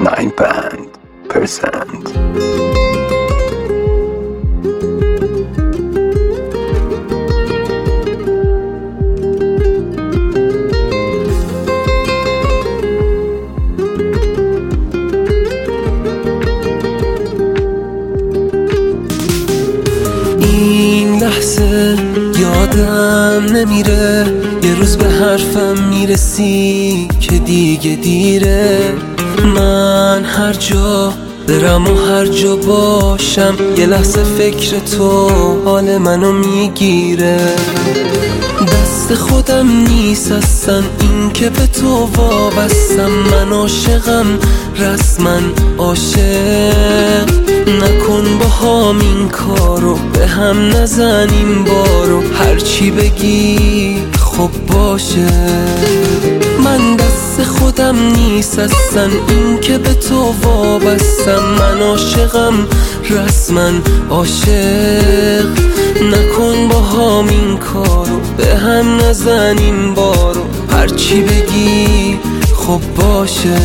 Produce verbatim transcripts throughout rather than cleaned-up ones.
nine percent. این لحظه یادم نمیره یه روز به حرفم میرسی که دیگه دیره. من هر جا برم و هر جا باشم یه لحظه فکر تو حال منو میگیره. دست خودم نیست اصلا این که به تو وابستم. من عاشقم رسما عاشق. نکن با هم این کارو به هم نزنیم بارو. هرچی بگی خب باشه. من دست خودم نیست اصلا این که به تو وابستم. من عاشقم رسما عاشق. نکن با هم این کارو به هم نزنیم بارو. هرچی بگی خب باشه.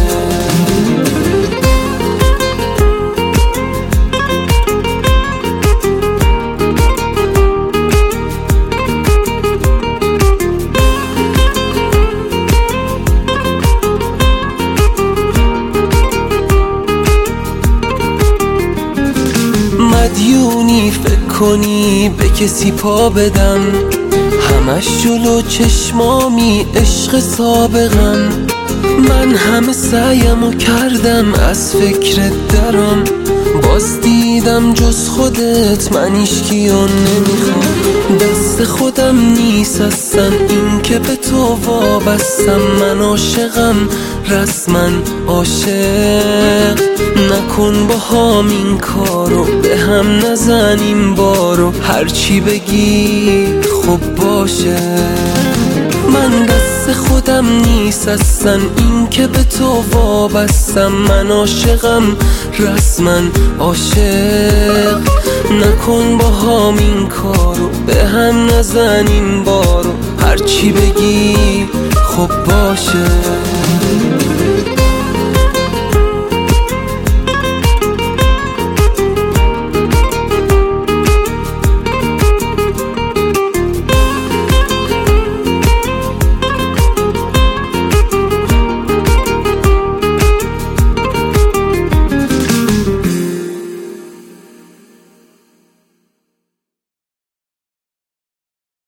مدیونی فکر کنی به کسی پا بدم. همش جلو چشمامی عشق سابقم. من همه سعیمو کردم از فکرت درام. باز دیدم جز خودت من هیچکیو نمیخوام. دست خودم نیست اصلا این که به تو وابستم. من عاشقم رسما عاشق. نکن با هم این کارو به هم نزنیم بارو. هرچی بگی خب باشه. من دست خودم نیست اصلا این که به تو وابستم. من عاشقم رسما عاشق. نکن با هم این کارو به هم نزنیم بارو. هرچی بگی خب باشه.